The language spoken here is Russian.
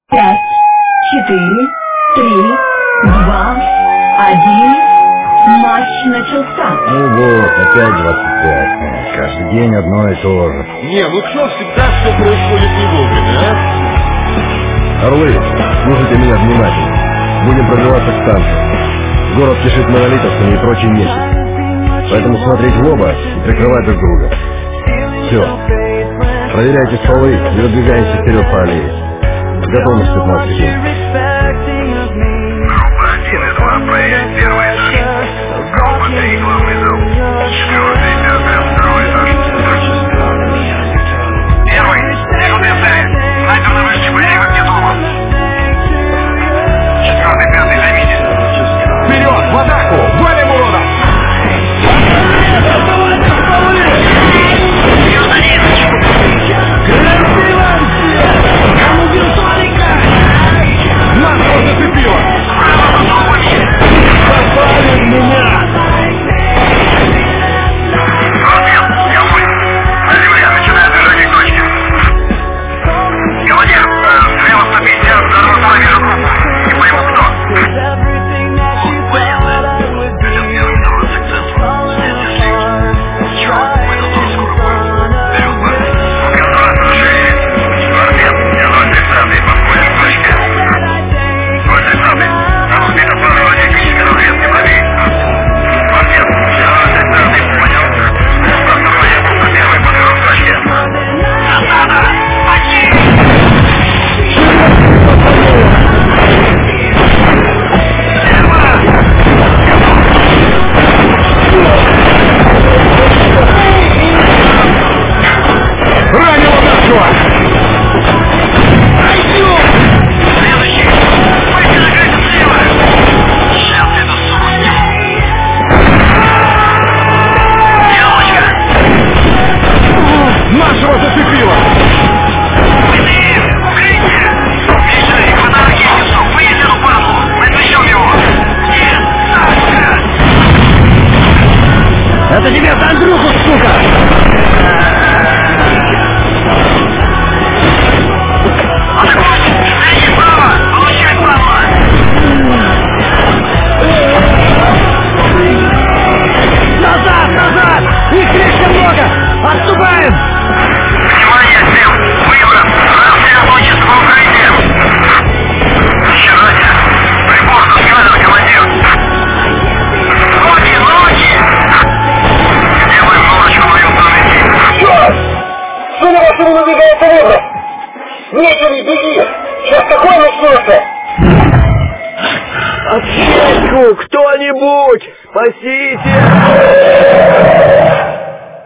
5, 4, 3, 2, 1. Матч начался. Ну вот, опять 25. Каждый день одно и то же. Не, ну что всегда все происходит не вовремя, а? Орлы, слушайте меня внимательно. Будем пробиваться к станции. Город кишит монолитовцами и прочей нечистью. Поэтому смотреть в оба и прикрывать друг друга. Все. Проверяйте стволы и выдвигаемся вперед по аллее. Готовность 15 секунд. Группа 1 и 2 проедет первый этаж. Группа 3 главный зал. 4-й, 5-й, второй этаж. Первый, секундный цель. Снайпер на вышке, боевик не дома. 4-й, 5-й, займите. Вперед, в атаку! Валим урода! Нас его зацепило! Попали в меня! Ответ, я понял. На земле начинает движение к точке. Командир, слева 150, дорога вижу группу. Не пойму кто. Военные. Идет первый, второй секцентр. Следующий союз. Ничего, мы готовы скоро будем. Вперед, быстро. Контроль нарушение. Ответ, я 030, подходит к точке. 030, нам сбито пару технической разведки правее. Ответ, я 030, понял. Осторожно, я был на первой подход к точке. Засада! Почти! Ранил нашего! Следующий! Выйди на грязь слева! Сейчас эту суку сниму! Елочка! Нашего зацепило! Быстрее! Укрытие! Миша, их фотографию! Выйди на падлу! Мы отвлечем его! Нет! Сашка! Это тебе за Андрюху, сука! Атакуйте! Впереди справа! Получай, падла! Назад, назад! Их слишком много! Отступаем! Внимание, всем! Выброс! Развернуть чистого укрытия! Еще ранее! Прибор заскален, командир! Ноги, ноги! Делаем норочку на южном линии! Сука, машина надвигается выброс! Нечего, беги! Сейчас такое начнется! Отсечку! Кто-нибудь! Спасите!